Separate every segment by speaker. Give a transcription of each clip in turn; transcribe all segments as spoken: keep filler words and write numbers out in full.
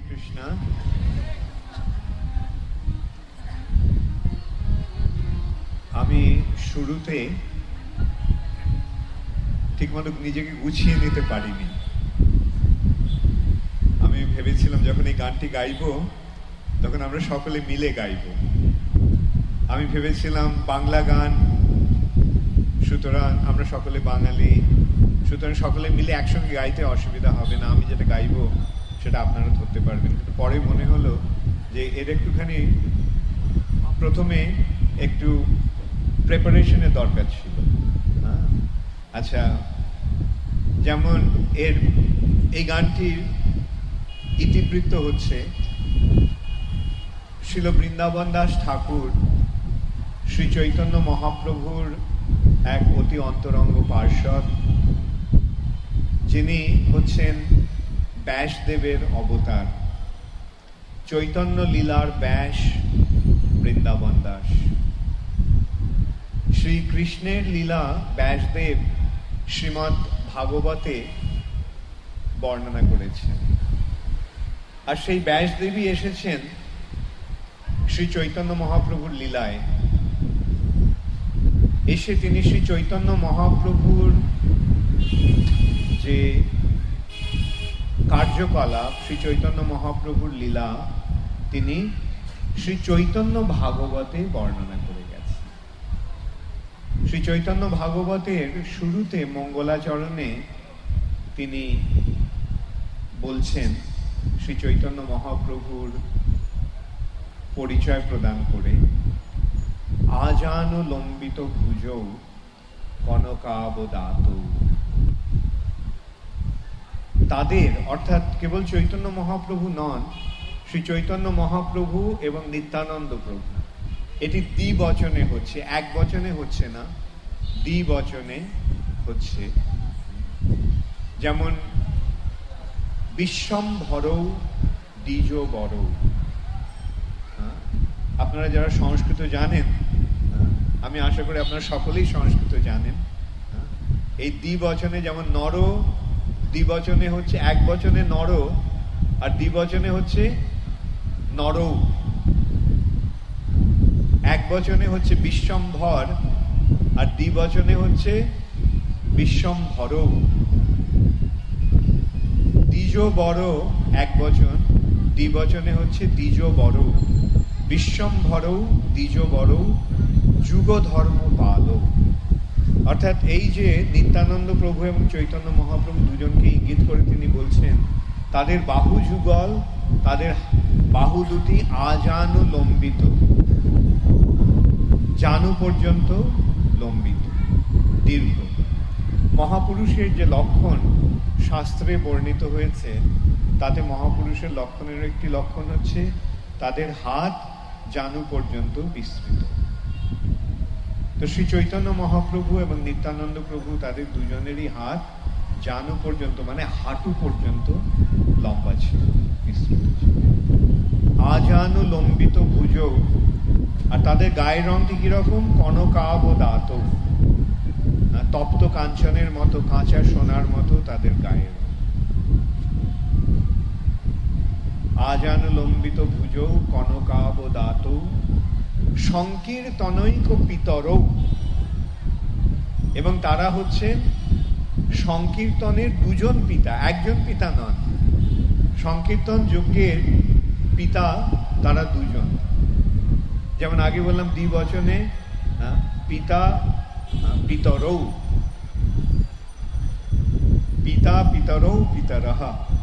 Speaker 1: কৃষ্ণ। আমি শুরুতে ঠিকমতো নিজেকে গুছিয়ে নিতে পারিনি। আমি ভেবেছিলাম যখন এই গানটি গাইবো তখন আমরা সকলে মিলে গাইবো। আমি ভেবেছিলাম বাংলা গান, সুতরাং আমরা সকলে বাঙালি, সুতরাং সকলে মিলে একসঙ্গে গাইতে অসুবিধা হবে না, আমি যেটা গাইবো সেটা আপনারা ধরতে পারবেন। কিন্তু পরে মনে হলো যে এর একটুখানি প্রথমে একটু প্রিপারেশনের দরকার ছিল। হ্যাঁ, আচ্ছা, যেমন এর এই গানটির ইতিবৃত্ত হচ্ছে শ্রীল বৃন্দাবন দাস ঠাকুর শ্রী চৈতন্য মহাপ্রভুর এক অতি অন্তরঙ্গ পার্ষদ, যিনি হচ্ছেন ব্যাসদেবের অবতার। চৈতন্য লীলার ব্যাস বৃন্দাবন দাস। শ্রীকৃষ্ণের লীলা ব্যাসদেব শ্রীমদ্ ভাগবতে বর্ণনা করেছেন, আর সেই ব্যাসদেবী এসেছেন শ্রী চৈতন্য মহাপ্রভুর লীলায়। এসে তিনি শ্রী চৈতন্য মহাপ্রভুর যে কার্যকলাপ, শ্রী চৈতন্য মহাপ্রভুর লীলা, তিনি শ্রী চৈতন্য ভাগবতে বর্ণনা করে গেছেন। শ্রী চৈতন্য ভাগবতের শুরুতে মঙ্গলাচরণে তিনি বলছেন শ্রী চৈতন্য মহাপ্রভুর পরিচয় প্রদান করে, আজানো লম্বিত ভুজৌ কনকাবদাত। তাদের অর্থাৎ কেবল চৈতন্য মহাপ্রভু নন, শ্রী চৈতন্য মহাপ্রভু এবং নিত্যানন্দ প্রভু, এটি দ্বিবচনে হচ্ছে, এক বচনে হচ্ছে না, দ্বিবচনে হচ্ছে। যেমন বিশ্বম্ভরৌ দ্বিজ বরৌ। আপনারা যারা সংস্কৃত জানেন, আমি আশা করি আপনারা সকলেই সংস্কৃত জানেন, এই দ্বিবচনে যেমন নর, দ্বিবচনে হচ্ছে, এক বচনে নর আর দ্বিবচনে হচ্ছে নরৌ। এক বচনে হচ্ছে বিশ্বম্ভর আর দ্বিবচনে হচ্ছে বিশ্বম্ভরৌ। দ্বিজ বড় এক বচন, দ্বিবচনে হচ্ছে দ্বিজ বড়। বিশ্বম্ভরৌ দ্বিজ বড় যুগ ধর্ম পাল। অর্থাৎ এই যে নিত্যানন্দ প্রভু এবং চৈতন্য মহাপ্রভু দুজনকে ইঙ্গিত করে তিনি বলছেন, তাদের বাহু যুগল, তাদের বাহু দুটি আজানু লম্বিত, জানু পর্যন্ত লম্বিত, দীর্ঘ। মহাপুরুষের যে লক্ষণ শাস্ত্রে বর্ণিত হয়েছে, তাতে মহাপুরুষের লক্ষণের একটি লক্ষণ হচ্ছে তাদের হাত জানু পর্যন্ত বিস্তৃত। তো শ্রী চৈতন্য মহাপ্রভু এবং নিত্যানন্দ প্রভু, তাদের দুজনেরই হাত জানু পর্যন্ত মানে হাঁটু পর্যন্ত লম্বা ছিল, বিস্তৃত ছিল। আজানু লম্বিত ভুজৌ, আর তাদের গায়ের রংটি কিরকম? কনকাবদাত, তপ্ত কাঞ্চনের মতো, কাঁচা সোনার মতো তাদের গায়ের রং। আজানু লম্বিত ভুজৌ কনকাবদাত সংকীর্তনৈক পিতরৌ, এবং তারা হচ্ছে সংকীর্তনের দুজন পিতা, একজন পিতা নন। সংকীর্তন যজ্ঞের পিতা তারা দুজন। যেমন আগে বললাম দ্বিবচনে পিতা পিতরৌ, পিতা পিতরৌ পিতরঃ।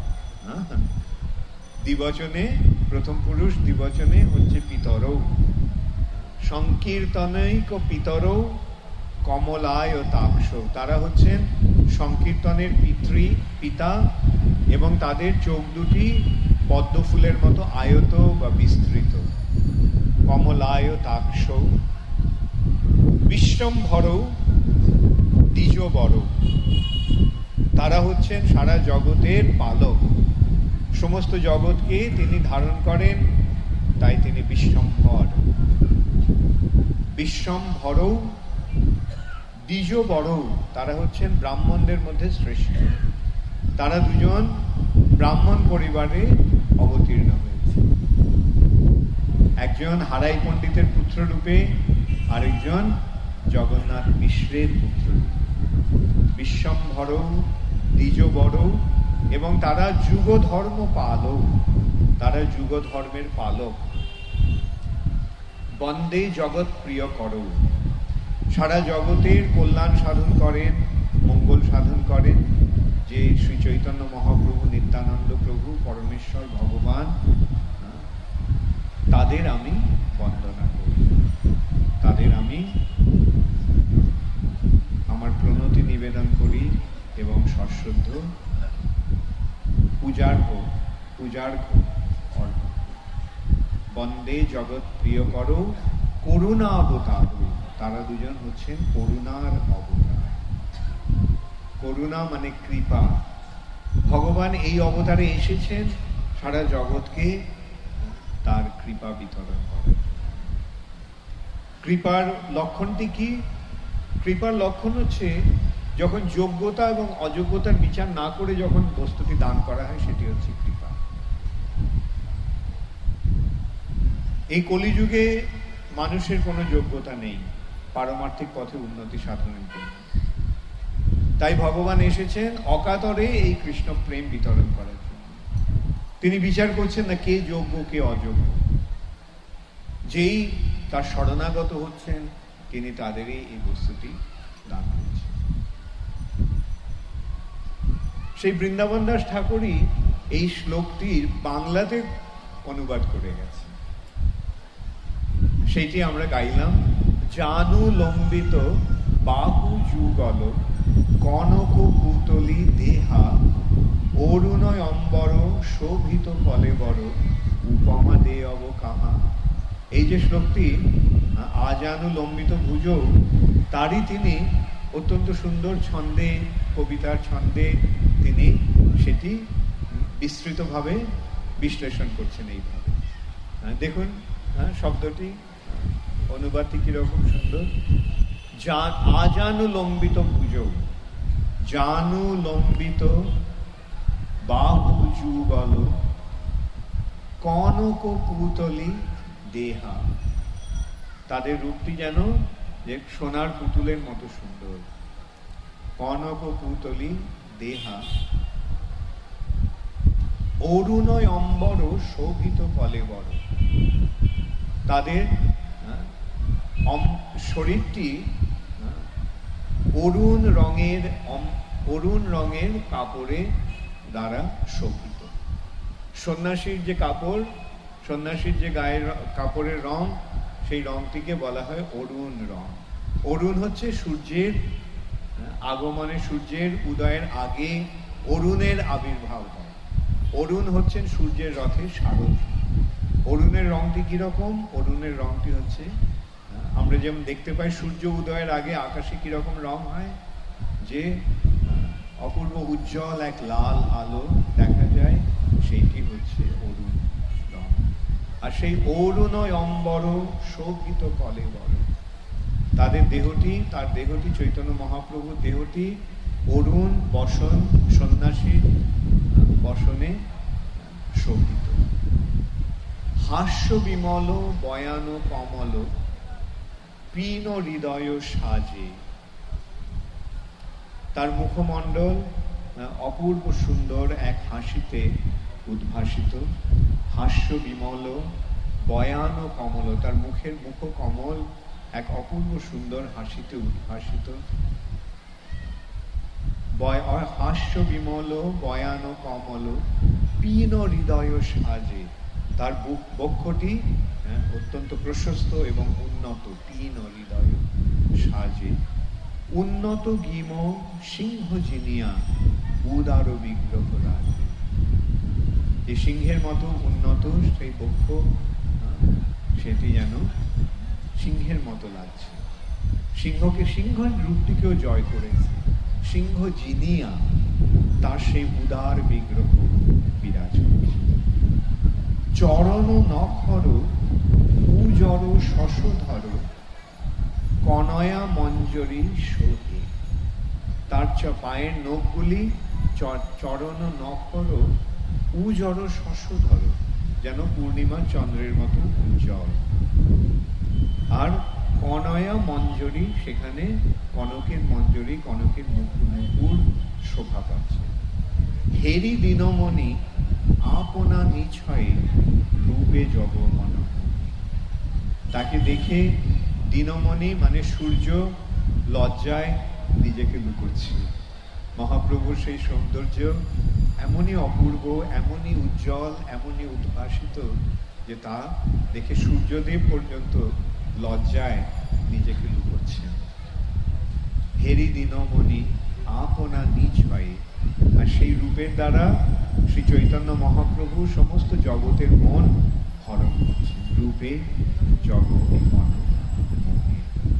Speaker 1: দ্বিবচনে প্রথম পুরুষ, দ্বিবচনে হচ্ছে পিতরৌ। সংকীর্তনৈক পিতরৌ কমলায় তাক্ষ, তারা হচ্ছেন সংকীর্তনের পিতৃ পিতা, এবং তাদের চোখ দুটি পদ্ম ফুলের মতো আয়ত বা বিস্তৃত। কমলায় তাক্ষ। বিশ্বম্ভরৌ দ্বিজ বড়, তারা হচ্ছেন সারা জগতের পালক, সমস্ত জগৎকে তিনি ধারণ করেন, তাই তিনি বিশ্বম্ভর। বিশ্বম্ভরৌ দ্বিজ বড়, তারা হচ্ছেন ব্রাহ্মণদের মধ্যে শ্রেষ্ঠ। তারা দুজন ব্রাহ্মণ পরিবারে অবতীর্ণ হয়েছে। একজন হারাই পণ্ডিতের পুত্র রূপে, আরেকজন জগন্নাথ মিশ্রের পুত্র রূপে। বিশ্বম্ভর, দ্বিজবর, এবং তারা যুগ ধর্ম পালক, তারা যুগ ধর্মের পালক। বন্দে জগৎ প্রিয় করো, সারা জগতের কল্যাণ সাধন করেন, মঙ্গল সাধন করেন যে শ্রী চৈতন্য মহাপ্রভু, নিত্যানন্দ প্রভু, পরমেশ্বর ভগবান, তাদের আমি বন্দনা করি, তাদের আমি আমার প্রণতি নিবেদন করি এবং সশ্রদ্ধ পূজার্ঘ পূজার্ঘ অর্ঘ্য। বন্দে জগৎ প্রিয় করো করুণা অবতার, তারা দুজন হচ্ছেন করুণার অবতার। করুণা মানে কৃপা। ভগবান এই অবতারে এসেছেন সারা জগৎকে তার কৃপা বিতরণ করার। কৃপার লক্ষণটি কি? কৃপার লক্ষণ হচ্ছে যখন যোগ্যতা এবং অযোগ্যতার বিচার না করে যখন বস্তুটি দান করা হয়, সেটি হচ্ছে কৃপা। এই কলিযুগে মানুষের কোনো যোগ্যতা নেই পারমার্থিক পথে উন্নতি সাধনের জন্য। তাই ভগবান এসেছেন অকাতরে এই কৃষ্ণ প্রেম বিতরণ করার জন্য। তিনি বিচার করছেন না কে যোগ্য কে অযোগ্য। যেই তার শরণাগত হচ্ছেন তিনি তাদেরই এই বস্তুটি দান করছেন। সেই বৃন্দাবন দাস ঠাকুরই এই শ্লোকটির বাংলাতে অনুবাদ করে গেছে। সেইটি আমরা গাইলাম। জানু লম্বিত বাহু যুগল কনক পুতলি দেহা অরুণয় অম্বর শোভিত কলেবর উপমা দে অব কাহা। এই যে শ্লোকটি আজানু লম্বিত ভুজ, তারই তিনি অত্যন্ত সুন্দর ছন্দে, কবিতার ছন্দে তিনি সেটি বিস্তৃতভাবে বিশ্লেষণ করছেন এইভাবে। দেখুন শব্দটি, অনুবাদটি কিরকম সুন্দর। আজানু লম্বিত ভুজ, জানু লম্বিত বাহু যুগল কনক পুতলি দেহা। তাদের রূপটি যেন যে সোনার পুতুলের মতো সুন্দর। কনক পুতলি দেহা অরুণয় অম্বর শোভিত কলেবর। তাদের শরীরটি অরুণ রঙের অরুণ রঙের কাপড়ে দ্বারা শোভিত। সন্ন্যাসীর যে কাপড়, সন্ন্যাসীর যে গায়ের কাপড়ের রং, সেই রংটিকে বলা হয় অরুণ রং। অরুণ হচ্ছে সূর্যের আগমনে, সূর্যের উদয়ের আগে অরুণের আবির্ভাব হয়। অরুণ হচ্ছেন সূর্যের রথের সারথি। অরুণের রংটি কিরকম? অরুণের রংটি হচ্ছে, আমরা যেমন দেখতে পাই সূর্য উদয়ের আগে আকাশে কিরকম রং হয়, যে অপূর্ব উজ্জ্বল এক লাল আলো দেখা যায়, সেইটি হচ্ছে অরুণ রং। আর সেই অরুণয় অম্বর শোভিত কলেবর, তাদের দেহটি, তার দেহটি চৈতন্য মহাপ্রভুর দেহটি অরুণ বসন, সন্ন্যাসীর বসনে শোভিত। হাস্য বিমল বয়ান কমল পীন হৃদয় সাজে। তার মুখমণ্ডল অপূর্ব সুন্দর এক হাসিতে উদ্ভাসিত। হাস্য বিমল বয়ান কমল, তার মুখের মুখ কমল এক অপূর্ব সুন্দর হাসিতে উদ্ভাসিত। হাস্য বিমল বয়ান কমল পীন হৃদয় সাজে। তার বুক বক্ষটি অত্যন্ত প্রশস্ত এবং উন্নত। পীন হৃদয় সাজে। উন্নত গিম সিংহ জিনিয়া উদার বিগ্রহ রাজে। যে সিংহের মতো উন্নত সেই বক্ষ, সেটি যেন সিংহের মতো লাগছে। সিংহকে, সিংহের রূপটিকেও জয় করেছে। সিংহ জিনিয়া, তার সেই উদার বিগ্রহ বিরাজ করছে। চরণ নখর উজর শশধর কনয়া মঞ্জরি সোহে। তার পায়ের নখগুলি চরণ নখর উজর শশধর, যেন পূর্ণিমার চন্দ্রের মতো উজ্জ্বল। আর কনয়া মঞ্জরি, সেখানে কনকের মঞ্জরি, কনকের মুকুর শোভা পাচ্ছে। হেরি দিনমণি আপনা নিছয়ে রূপে জগমন। তাকে দেখে দিনমণি মানে সূর্য লজ্জায় নিজেকে লুকোচ্ছে। মহাপ্রভুর সেই সৌন্দর্য এমনই অপূর্ব, এমনই উজ্জ্বল, এমনই উদ্ভাসিত যে তা দেখে সূর্যদেব পর্যন্ত লজ্জায় নিজেকে লুকোচ্ছে। হেরি দিনমণি আপনা নিজ হয়ে, আর সেই রূপের দ্বারা শ্রী চৈতন্য মহাপ্রভু সমস্ত জগতের মন হরণ করছে। রূপে জগৎ মন মোহে।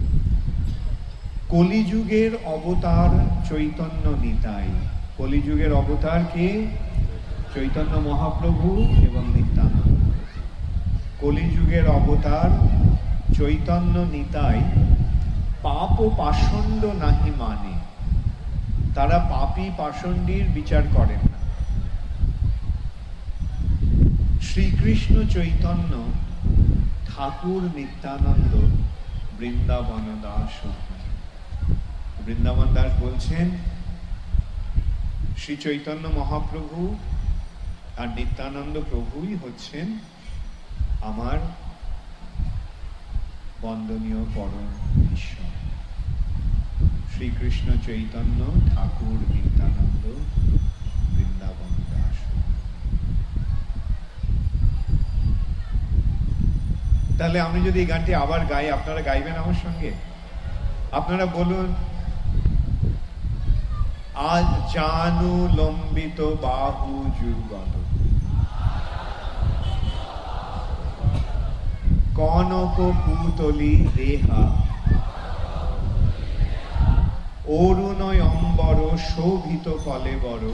Speaker 1: কলিযুগের অবতার চৈতন্য নিতাই। কলিযুগের অবতার কে? চৈতন্য মহাপ্রভু এবং নিত্যানন্দ। কলিযুগের অবতার চৈতন্য নিতাই পাপ ও পাষণ্ড নাহি মানে। তারা পাপী পাষণ্ডীর বিচার করেন না। শ্রীকৃষ্ণ চৈতন্য ঠাকুর নিত্যানন্দ বৃন্দাবন দাস। বৃন্দাবন দাস বলছেন শ্রী চৈতন্য মহাপ্রভু আর নিত্যানন্দ প্রভুই হচ্ছেন আমার বন্দনীয় পরম ঈশ্বর। শ্রীকৃষ্ণ চৈতন্য ঠাকুর নিত্যানন্দ বৃন্দাবন দাস। তাহলে আমি যদি এই গানটি আবার গাই, আপনারা গাইবেন আমার সঙ্গে? আপনারা বলুন, আজ জানু লম্বিত বাহু যুগল, কনক পুতলি দেহা, অরুণয় অম্বর শোভিত কলেবর,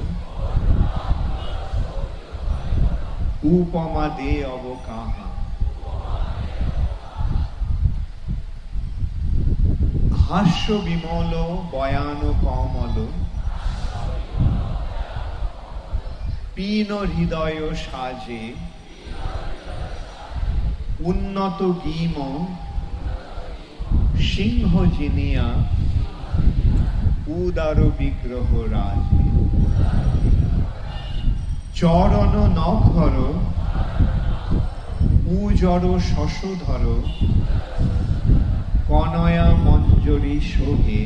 Speaker 1: উপমা দে অব কাহা। হাস্য বিমল বয়ান কমল, পীন হৃদয় সাজে, উন্নত গীম সিংহ জিনিয়া, উদার বিগ্রহ রাজ। চরণ নখর উজর শশধর, কনয়া মঞ্জরি সোহে,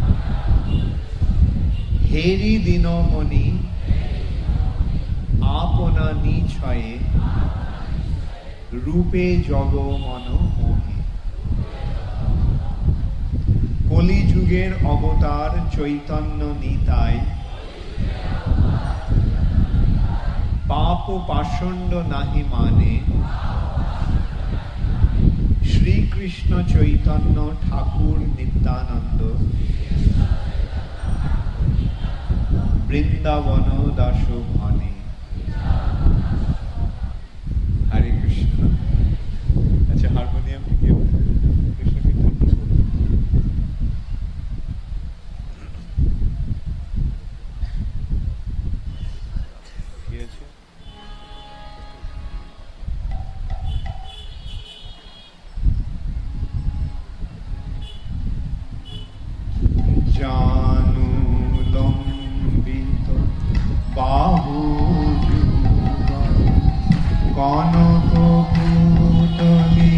Speaker 1: হেরি দিনমণি আপনা নিছয়ে, রূপে জগমন মোহে। কলিযুগের অবতার চৈতন্য নিতাই পাপ পাষণ্ড নাহি মানে। শ্রীকৃষ্ণ চৈতন্য ঠাকুর নিত্যানন্দ বৃন্দাবন দাস ভানে। হরে কৃষ্ণ। আচ্ছা, হারমোনিয়াম কি কৃষ্ণ কীর্তন কি আছে? জানু লম্বিত বাহু যুগল, কনক পুতলি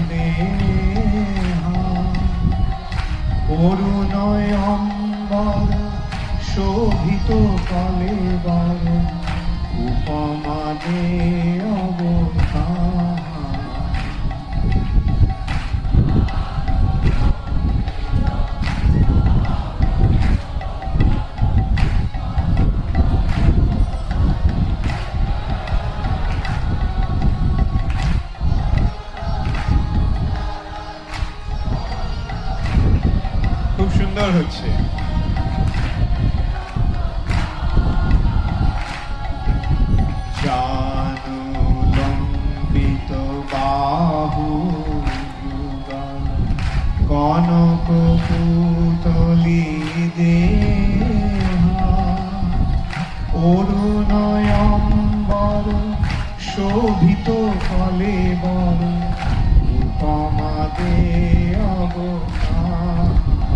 Speaker 1: দেহা, অরুণয় অম্বর শোভিত কলেবর, উপমা দে অব কাহা। খুব সুন্দর হচ্ছে। জানু লম্বিত বাহু যুগল, কনক পুতলি দেহা, অরুণয় শোভিত ফলে বড় উপমা দে অবতার।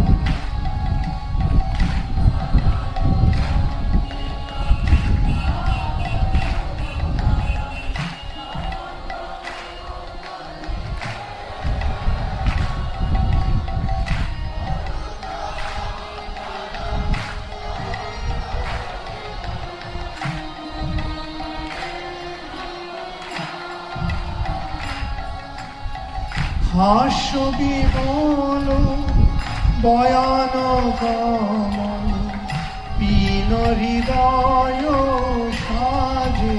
Speaker 1: হাস্য বিমল বয়ান কমল পীন হৃদয় সাজে।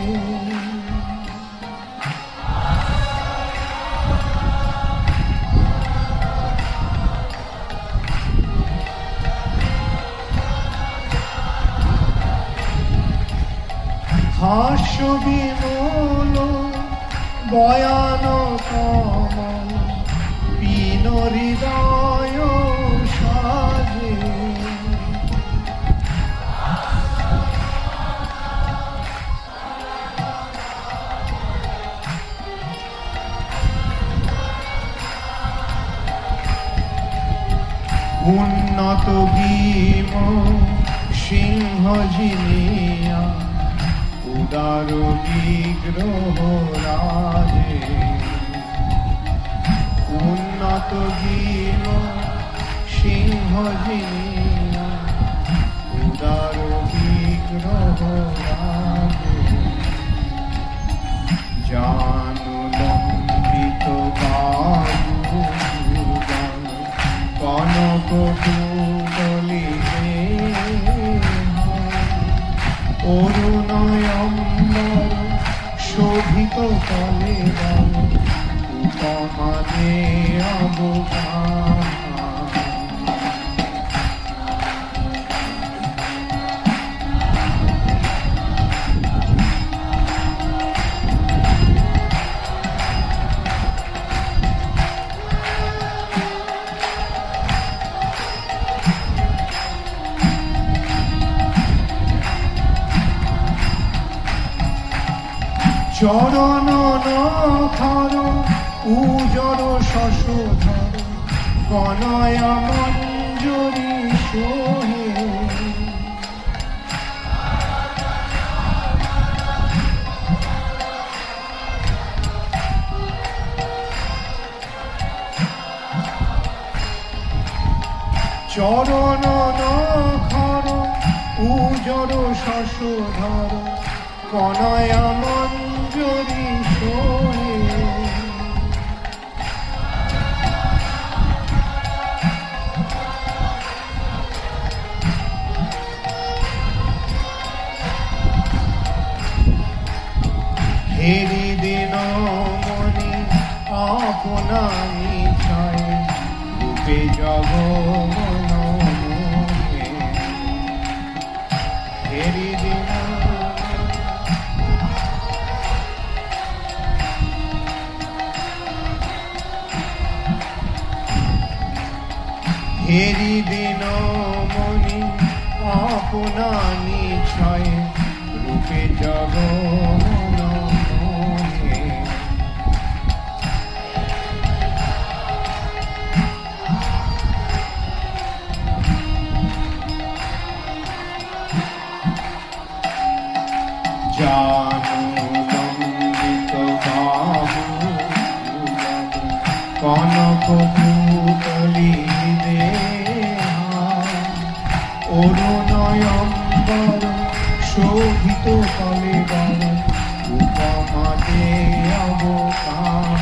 Speaker 1: হাস্য বিমল বয়ান কমল পীন হৃদয় সাজে। উন্নত ভীম সিংহ জিনিয়া উদার বিগ্রহ রাজে। উন্নত ভীম সিংহ জিনিয়া উদার বিগ্রহ রাজে। জানু লম্বিত বাহু কনক কুণ্ডলী অরুণয়ম্বর শোভিত ফলে বল উপমা দে অবতার। চরণ নখর উজর শশধর কনয়া মঞ্জরি সোহে। চরণ নখর উজর শশধর কনয়া মঞ্জরি সোহে। হেরি দিন মনি আপনা নিছয় রূপে জগমন মোহে। হেরি দিন হেরি দিন মনি আপনা নিছয় রূপে জগমন মোহে। জানু লম্বিত বাহু কনক কুণ্ডলী অরুণয়ম্বর শোভিত ফলে বল উপমা দে অবতার।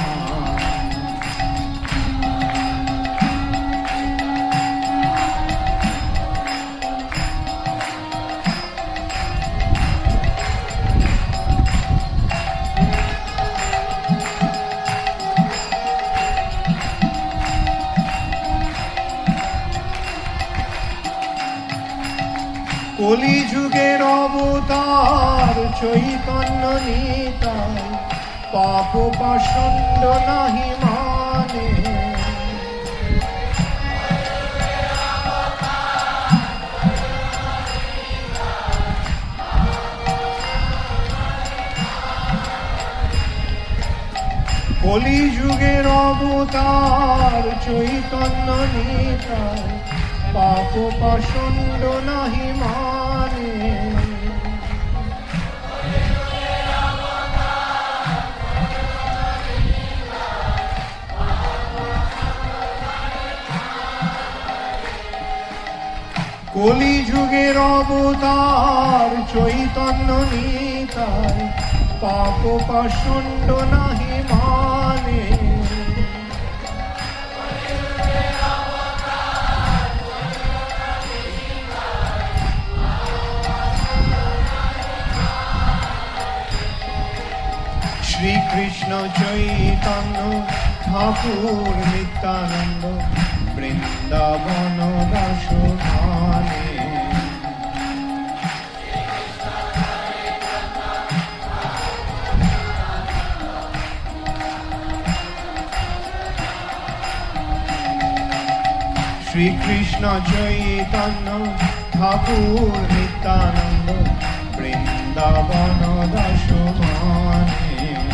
Speaker 1: কলি যুগের অবতার চৈতন্য নিতাই পাপ পাষণ্ড নাহি মানে। কলি যুগের অবতার চৈতন্য নিতাই পাপ পাষণ্ড নাহি মানে। কলি যুগের অবতার চৈতন্য নিতাই পাপ পাষণ্ড নাহি মানে। শ্রীকৃষ্ণ চৈতন্য ঠাকুর নিত্যানন্দ বৃন্দাবন দাস মানে। শ্রীকৃষ্ণ চৈতন্য ঠাকুর নিত্যানন্দ বৃন্দাবন দাস মানে।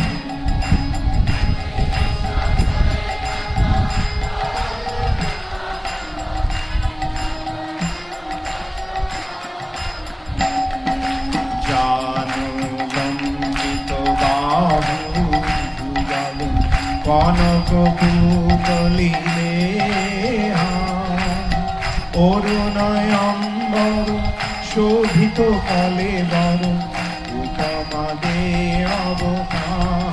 Speaker 1: কনক কুকলিলে অরুণয় অম্বর শোভিত কলে বর উপমা দে অবকাশ।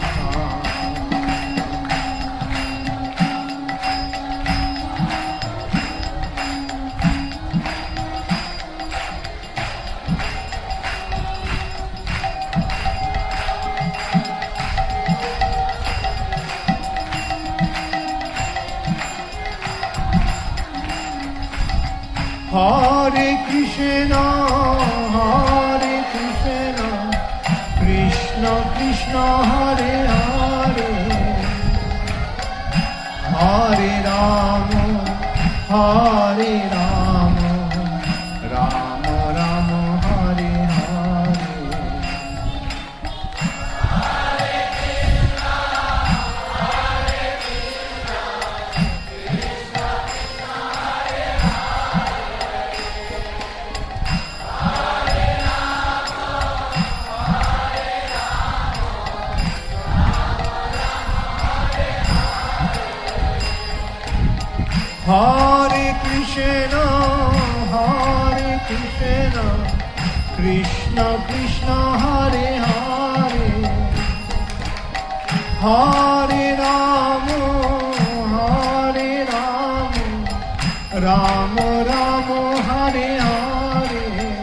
Speaker 1: হরে কৃষ্ণ হরে কৃষ্ণ কৃষ্ণ কৃষ্ণ হরে হরে হরে রাম হরে রাম রাম রাম হরে হরে। হরে কৃষ্ণ হরে কৃষ্ণ কৃষ্ণ কৃষ্ণ হরে হরে হরে রাম হরে রাম রাম রাম হরে হরে।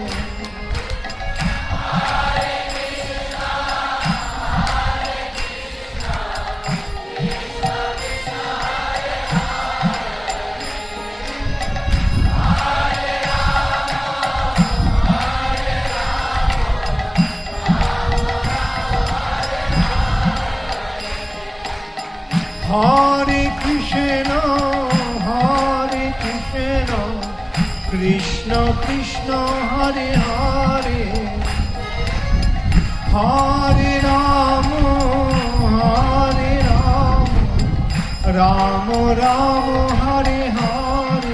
Speaker 1: হরে কৃষ্ণ হরে কৃষ্ণ কৃষ্ণ কৃষ্ণ হরে হরে হরে রাম হরে Ram Ram Ram Hare Hare.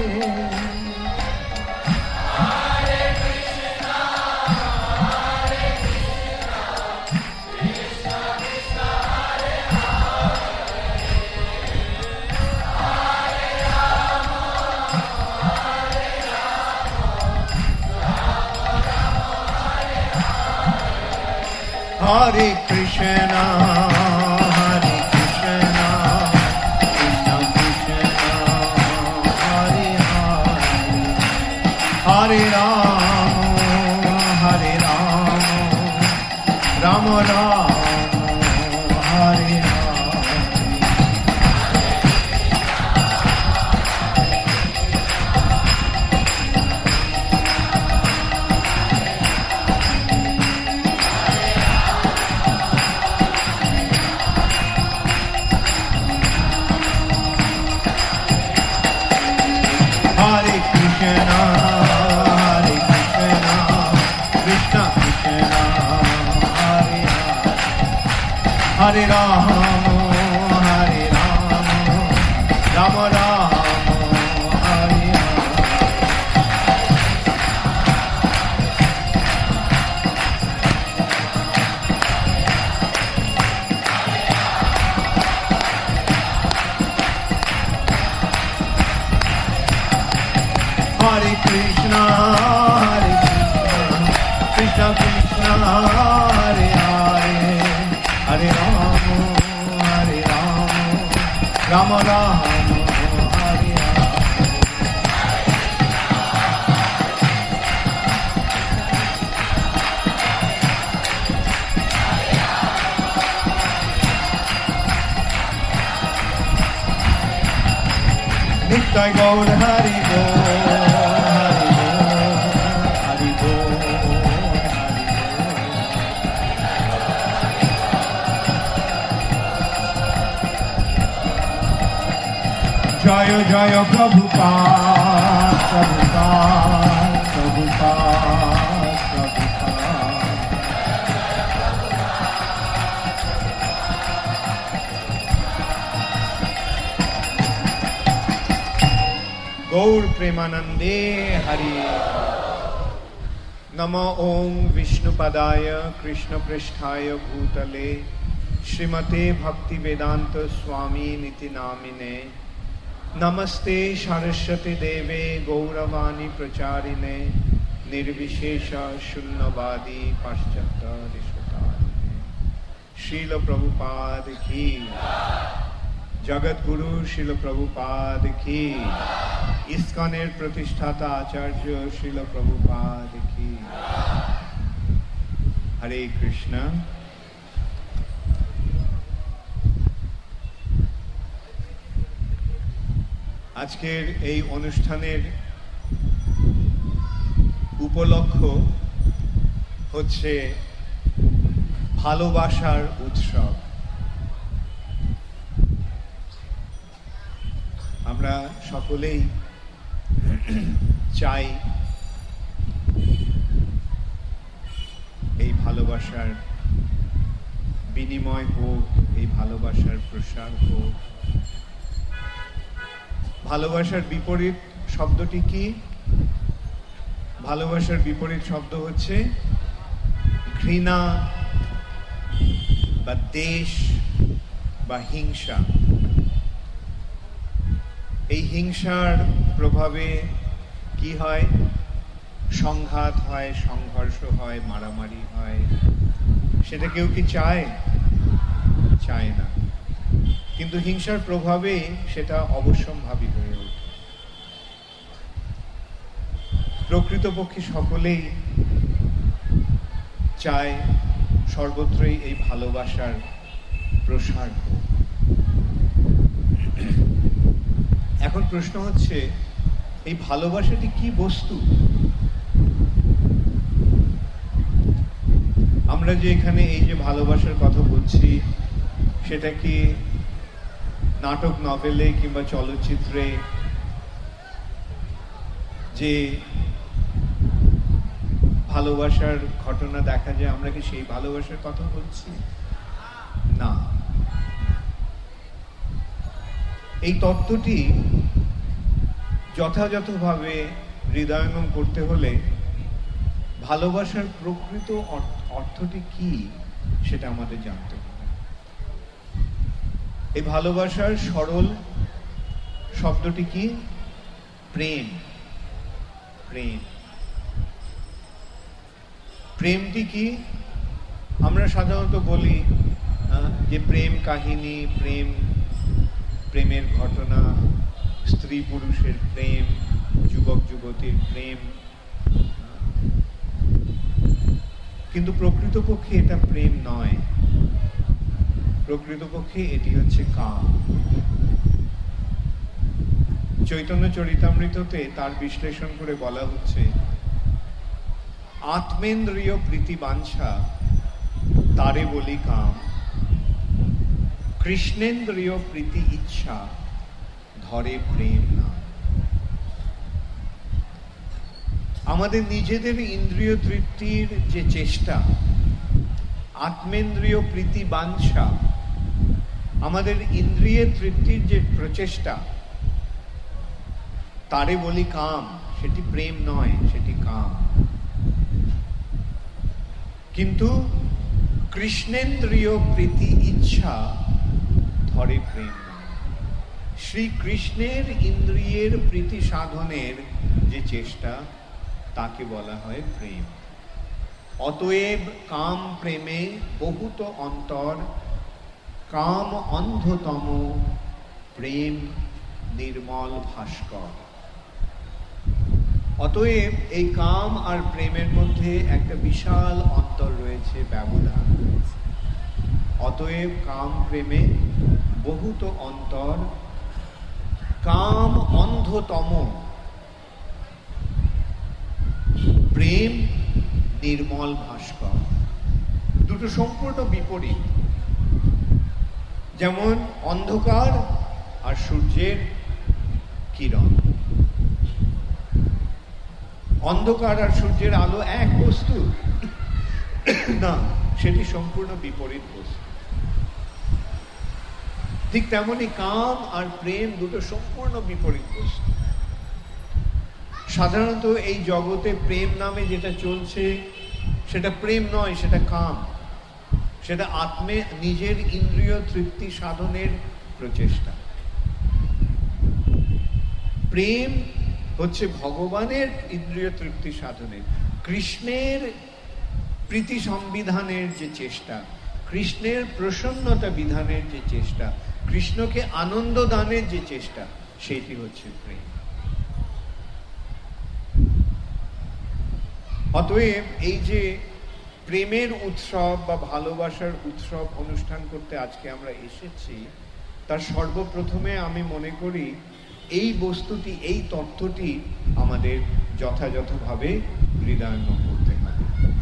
Speaker 1: Hare Krishna, Hare Krishna, Krishna Krishna, Hare Hare, Hare Rama, Hare Rama, Rama Rama, Hare Hare. Hare Krishna, Hare Krishna, Krishna Krishna, Hare Hare, Hare Rama, Ram Ram হরে Hare Krishna, Hare Krishna, Krishna Krishna, Hare Hare, Hare Rama, Hare Rama, Rama Rama, Hare Hare. Nitai Gaur Hari Gaur. জয় জয় প্রভুপাদ প্রভুপাদ প্রভুপাদ প্রভুপাদ গৌর প্রেমানন্দে হরি নমো ওম বিষ্ণুপদায় কৃষ্ণপৃষ্ঠায় ভূতলে শ্রীমতে ভক্তিবেদান্ত স্বামী নীতি নামিনে नमस्ते सरस्वती देवे गौरवाणी प्रचारिणे निर्विशेष शून्यवादी पाश्चात्य देशतारिणे श्रील प्रभुपाद की जगत गुरु श्रील प्रभुपाद की इस्कনের प्रतिष्ठाता आचार्य श्रील प्रभुपाद की हरे कृष्ण। আজকের এই অনুষ্ঠানের উপলক্ষ হচ্ছে ভালোবাসার উৎসব। আমরা সকলেই চাই এই ভালোবাসার বিনিময় হোক, এই ভালোবাসার প্রসার হোক। ভালোবাসার বিপরীত শব্দটি কি? ভালোবাসার বিপরীত শব্দ হচ্ছে ঘৃণা বা দ্বেষ বা হিংসা। এই হিংসার প্রভাবে কি হয়? সংঘাত হয়, সংঘর্ষ হয়, মারামারি হয়। সেটা কেউ কি চায়? চায় না। কিন্তু হিংসার প্রভাবে সেটা অবশ্যম্ভাবী হয়ে ওঠে। প্রকৃতপক্ষে সকলেই চায় সর্বত্রই এই ভালোবাসার প্রসার হোক। এখন প্রশ্ন হচ্ছে, এই ভালোবাসাটি কি বস্তু? আমরা যে এখানে এই যে ভালোবাসার কথা বলছি, সেটা কি নাটক নভেলে কিংবা চলচ্চিত্রে যে ভালোবাসার ঘটনা দেখা যায়, আমরা কি সেই ভালোবাসার কথা বলছি? না। এই তত্ত্বটি যথাযথভাবে হৃদয়ঙ্গম করতে হলে ভালোবাসার প্রকৃত অর্থটি কি সেটা আমাদের জানতে হবে। এই ভালোবাসার সরল শব্দটি কি? প্রেম। প্রেম প্রেমটি কি? আমরা সাধারণত বলি যে প্রেম কাহিনী, প্রেম প্রেমের ঘটনা, স্ত্রী পুরুষের প্রেম, যুবক যুবতীর প্রেম। কিন্তু প্রকৃতপক্ষে এটা প্রেম নয়। প্রকৃতপক্ষে এটি হচ্ছে কাম। চৈতন্য চরিতামৃততে তার বিশ্লেষণ করে বলা হচ্ছে, আত্মেন্দ্রিয় প্রীতি বাঞ্ছা তারে বলি কাম, কৃষ্ণেন্দ্রিয় প্রীতি ইচ্ছা ধরে প্রেম না। আমাদের নিজেদের ইন্দ্রিয় তৃপ্তির যে চেষ্টা, আত্মেন্দ্রিয় প্রীতি বাঞ্ছা, আমাদের ইন্দ্রিয় তৃপ্তির যে প্রচেষ্টা, তারে বলি কাম, সেটি প্রেম নয়, সেটি কাম। কিন্তু কৃষ্ণেন্দ্রিয় প্রীতি ইচ্ছা ধরে প্রেম নয়। শ্রীকৃষ্ণের ইন্দ্রিয়ের প্রীতি সাধনের যে চেষ্টা, তাকে বলা হয় প্রেম। অতএব কাম প্রেমে বহুত অন্তর, কাম অন্ধতম, প্রেম নির্মল ভাস্কর। অতএব এই কাম আর প্রেমের মধ্যে একটা বিশাল অন্তর রয়েছে, ব্যবধান রয়েছে। অতএব কাম প্রেমে বহুত অন্তর, কাম অন্ধতম, প্রেম নির্মল ভাস্কর। দুটো সম্পূর্ণ বিপরীত। যেমন অন্ধকার আর সূর্যের কিরণ। অন্ধকার আর সূর্যের আলো এক বস্তু না, সেটি সম্পূর্ণ বিপরীত বস্তু। ঠিক তেমনি কাম আর প্রেম দুটো সম্পূর্ণ বিপরীত বস্তু। সাধারণত এই জগতে প্রেম নামে যেটা চলছে সেটা প্রেম নয়, সেটা কাম। সেটা আত্মে নিজের ইন্দ্রিয় তৃপ্তি সাধনের প্রচেষ্টা। প্রেম হচ্ছে ভগবানের ইন্দ্রিয় তৃপ্তি সাধনের, কৃষ্ণের প্রীতি সংবিধানের যে চেষ্টা, কৃষ্ণের প্রসন্নতা বিধানের যে চেষ্টা, কৃষ্ণকে আনন্দ দানের যে চেষ্টা, সেটি হচ্ছে প্রেম। অতএব এই যে প্রেমের উৎসব বা ভালোবাসার উৎসব অনুষ্ঠান করতে আজকে আমরা এসেছি, তার সর্বপ্রথমে আমি মনে করি এই বস্তুটি, এই তত্ত্বটি আমাদের যথাযথভাবে হৃদয়ঙ্গম করতে হবে।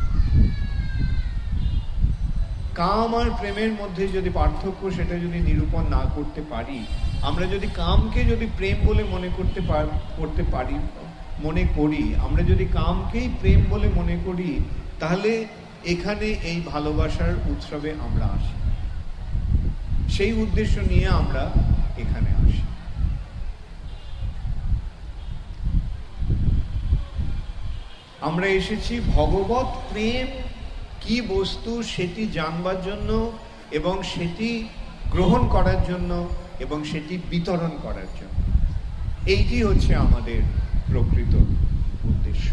Speaker 1: কাম আর প্রেমের মধ্যে যদি পার্থক্য, সেটা যদি নিরূপণ না করতে পারি, আমরা যদি কামকে যদি প্রেম বলে মনে করতে করতে পারি মনে করি আমরা যদি কামকেই প্রেম বলে মনে করি, তাহলে এখানে এই ভালোবাসার উৎসবে আমরা আসি, সেই উদ্দেশ্য নিয়ে আমরা এখানে আসি। আমরা এসেছি ভগবৎ প্রেম কি বস্তু সেটি জানবার জন্য, এবং সেটি গ্রহণ করার জন্য, এবং সেটি বিতরণ করার জন্য। এইটি হচ্ছে আমাদের প্রকৃত উদ্দেশ্য।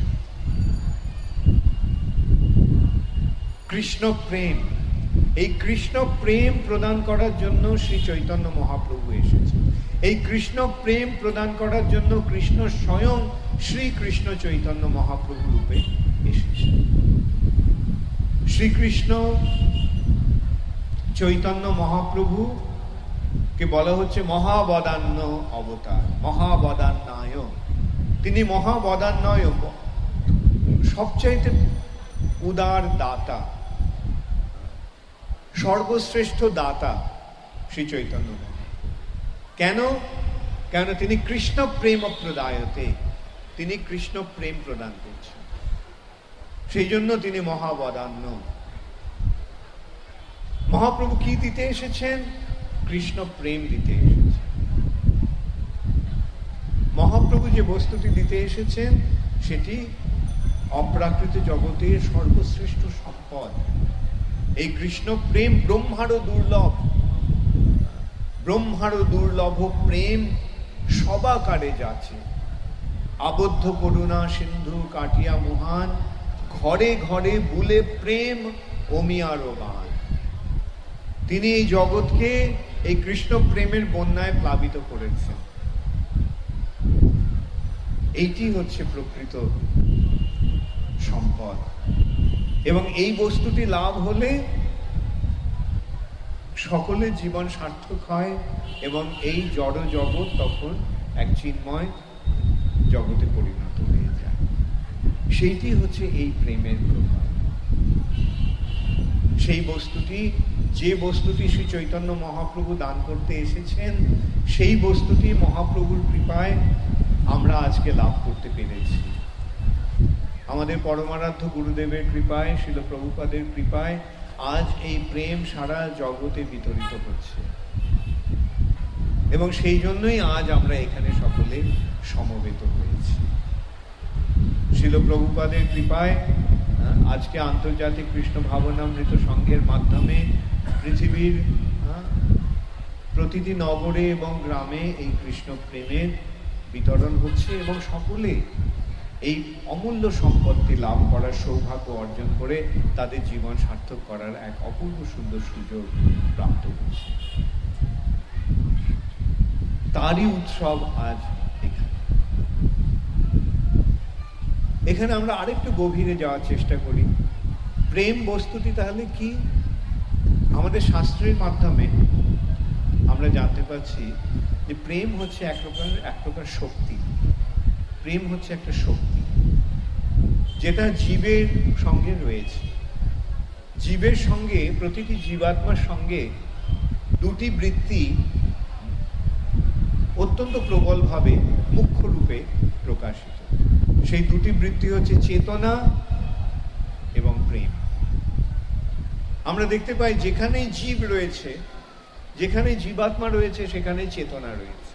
Speaker 1: কৃষ্ণ প্রেম, এই কৃষ্ণ প্রেম প্রদান করার জন্য শ্রী চৈতন্য মহাপ্রভু এসেছে। এই কৃষ্ণ প্রেম প্রদান করার জন্য কৃষ্ণ স্বয়ং শ্রীকৃষ্ণ চৈতন্য মহাপ্রভু রূপে এসেছে। শ্রীকৃষ্ণ চৈতন্য মহাপ্রভু কে বলা হচ্ছে মহাবদান্য অবতার, মহাবদান্নায়। তিনি মহাবদান্নায়, সবচাইতে উদার দাতা, সর্বশ্রেষ্ঠ দাতা শ্রী চৈতন্য। কেন? কেন তিনি কৃষ্ণ প্রেম প্রদায়তে, তিনি কৃষ্ণ প্রেম প্রদান করছেন, সেই জন্য তিনি মহাবদান্য। মহাপ্রভু কি দিতে এসেছেন? কৃষ্ণ প্রেম দিতে এসেছেন। মহাপ্রভু যে বস্তুটি দিতে এসেছেন সেটি অপ্রাকৃত জগতের সর্বশ্রেষ্ঠ সম্পদ। এই কৃষ্ণ প্রেম ব্রহ্মারও দুর্লভ, ব্রহ্মারও দুর্লভ প্রেম সবাকারে যাচ্ছে। আবদ্ধ করুণা সিন্ধু কাটিয়া মহান, ঘরে ঘরে বুলে প্রেম অমিয়ারও গান। তিনি এই জগৎকে এই কৃষ্ণ প্রেমের বন্যায় প্লাবিত করেছেন। এইটি হচ্ছে প্রকৃত সম্পদ, এবং এই বস্তুটি লাভ হলে সকলের জীবন সার্থক হয়, এবং এই জড় জগৎ তখন এক চিন্ময় জগতে পরিণত হয়ে যায়। সেইটি হচ্ছে এই প্রেমের প্রভাব। সেই বস্তুটি, যে বস্তুটি শ্রী চৈতন্য মহাপ্রভু দান করতে এসেছেন, সেই বস্তুটি মহাপ্রভুর কৃপায় আমরা আজকে লাভ করতে পেরেছি। আমাদের পরমারাধ্য গুরুদেবের কৃপায়, শ্রীল প্রভুপাদের কৃপায় আজ এই প্রেম সারা জগতে বিতরিত হচ্ছে। এবং সেই জন্যই আজ আমরা এখানে সকলে সমবেত হয়েছি। শিল প্রভুপাদের কৃপায় আজকে আন্তর্জাতিক কৃষ্ণ ভাবনামৃত সংঘের মাধ্যমে পৃথিবীর প্রতিটি নগরে এবং গ্রামে এই কৃষ্ণ প্রেমের বিতরণ হচ্ছে এবং সকলে এই অমূল্য সম্পত্তি লাভ করার সৌভাগ্য অর্জন করে তাদের জীবন সার্থক করার এক অপূর্ব সুন্দর সুযোগ প্রাপ্ত হচ্ছে। তারই উৎসব আজ এখানে। এখানে আমরা আরেকটু গভীরে যাওয়ার চেষ্টা করি। প্রেম বস্তুটি তাহলে কি? আমাদের শাস্ত্রের মাধ্যমে আমরা জানতে পারছি যে প্রেম হচ্ছে এক প্রকার এক প্রকার শক্তি। প্রেম হচ্ছে একটা শক্তি যেটা জীবের সঙ্গে রয়েছে। জীবের সঙ্গে, প্রতিটি জীবাত্মার সঙ্গে দুটি বৃত্তি অত্যন্ত প্রবলভাবে মুখ্য রূপে প্রকাশিত। সেই দুটি বৃত্তি হচ্ছে চেতনা এবং প্রেম। আমরা দেখতে পাই যেখানেই জীব রয়েছে, যেখানে জীবাত্মা রয়েছে, সেখানে চেতনা রয়েছে।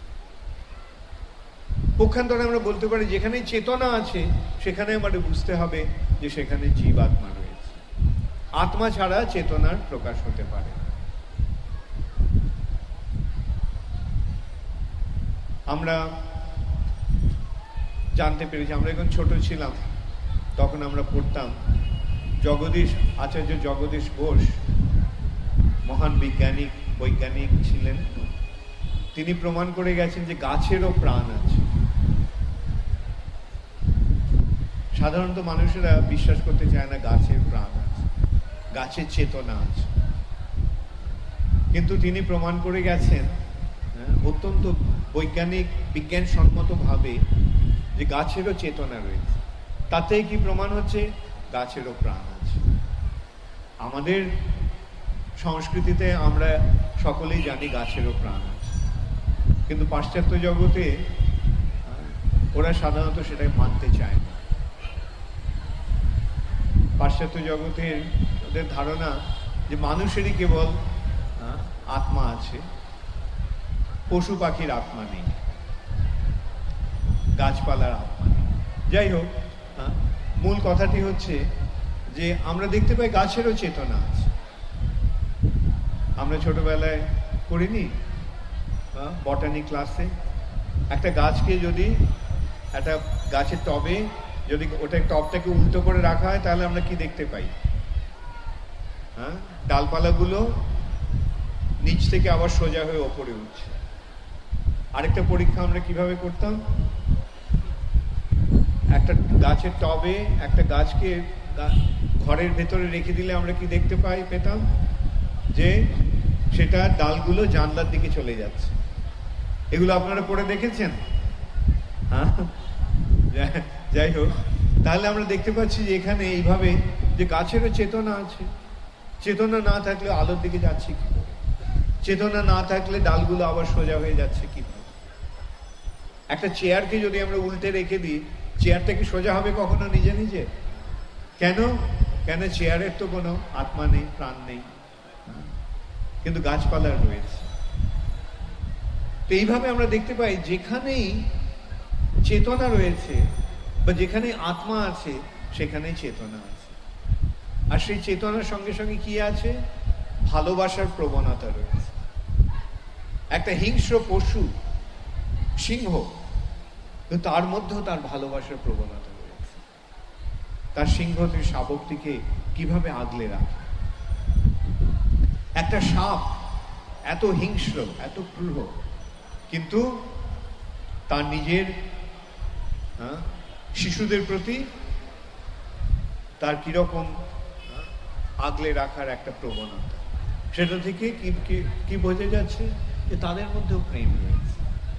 Speaker 1: পক্ষান্তরে আমরা বলতে পারি যেখানে চেতনা আছে সেখানে আমাদের বুঝতে হবে যে সেখানে জীবাত্মা রয়েছে। আত্মা ছাড়া চেতনার প্রকাশ হতে পারে। আমরা জানতে পেরেছি, আমরা যখন ছোট ছিলাম তখন আমরা পড়তাম জগদীশ আচার্য জগদীশ বোস মহান বিজ্ঞানিক বৈজ্ঞানিক ছিলেন। তিনি প্রমাণ করে গেছেন যে গাছেরও প্রাণ আছে। সাধারণত মানুষেরা বিশ্বাস করতে চায় না গাছের প্রাণ আছে, গাছের চেতনা আছে। কিন্তু তিনি প্রমাণ করে গেছেন অত্যন্ত বৈজ্ঞানিক বিজ্ঞানসম্মত ভাবে যে গাছেরও চেতনা রয়েছে। তাতে কি প্রমাণ হচ্ছে? গাছেরও প্রাণ আছে। আমাদের সংস্কৃতিতে আমরা সকলেই জানি গাছেরও প্রাণ আছে, কিন্তু পাশ্চাত্য জগতে ওরা সাধারণত সেটাই মানতে চায় না। পাশ্চাত্য জগতের ওদের ধারণা যে মানুষেরই কেবল আত্মা আছে, পশু পাখির আত্মা নেই, গাছপালার আত্মা নেই। যাই হোক, মূল কথাটি হচ্ছে যে আমরা দেখতে পাই গাছেরও চেতনা আছে। আমরা ছোটবেলায় পড়িনি বটানি ক্লাসে, একটা গাছকে যদি একটা গাছের টবে যদি ওটা টবটাকে উল্টো করে রাখা হয় তাহলে আমরা কি দেখতে পাই? হ্যাঁ, ডালপালাগুলো নিচ থেকে আবার সোজা হয়ে ওপরে উঠছে। আরেকটা পরীক্ষা আমরা কিভাবে করতাম, একটা গাছের টবে একটা গাছকে ঘরের ভেতরে রেখে দিলে আমরা কি দেখতে পাই পেতাম যে সেটা ডালগুলো জানলার দিকে চলে যাচ্ছে। এগুলো আপনারা পড়ে দেখেছেন? হ্যাঁ, যাই হোক, তাহলে আমরা দেখতে পাচ্ছি যে এখানে এইভাবে যে গাছেরও চেতনা আছে। চেতনা না থাকলে আলোর দিকে যাচ্ছে কি করে? চেতনা না থাকলে ডালগুলো আবার সোজা হয়ে যাচ্ছে কিভাবে? একটা চেয়ারকে যদি আমরা উল্টে রেখে দিই, চেয়ারটা কি সোজা হবে কখনো নিজে নিজে? কেন? কেন চেয়ারের তো কোনো আত্মা নেই, প্রাণ নেই, কিন্তু গাছপালার রয়েছে। তো এইভাবে আমরা দেখতে পাই যেখানেই চেতনা রয়েছে বা যেখানে আত্মা আছে সেখানেই চেতনা আছে। আর সেই চেতনার সঙ্গে সঙ্গে কি আছে? ভালোবাসার প্রবণতা রয়েছে। একটা হিংস্র পশু সিংহ, কিন্তু তার মধ্যেও তার ভালোবাসার প্রবণতা রয়েছে। তার সিংহটি শাবকটিকে কিভাবে আগলে রাখে। একটা সাপ এত হিংস্র, এত ক্রূর, কিন্তু তার নিজের শিশুদের প্রতি তার কিরকম আগলে রাখার একটা প্রবণতা, সেটা থেকে কি কি বোঝা যাচ্ছে যে তাদের মধ্যেও প্রেম রয়েছে।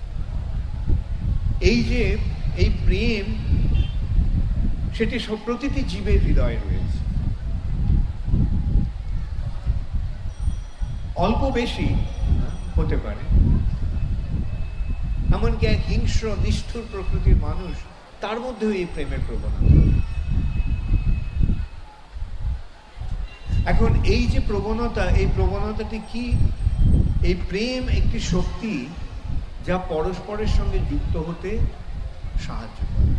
Speaker 1: এই যে এই প্রেম, সেটি সব প্রতিটি জীবের হৃদয়ে রয়েছে। অল্প বেশি হতে পারে, এমনকি এক হিংস্র নিষ্ঠুর প্রকৃতির মানুষ, তার মধ্যেও এই প্রেমের প্রবণতা। এখন এই যে প্রবণতা, এই প্রবণতাটি কি? এই প্রেম একটি শক্তি যা পরস্পরের সঙ্গে যুক্ত হতে সাহায্য করে।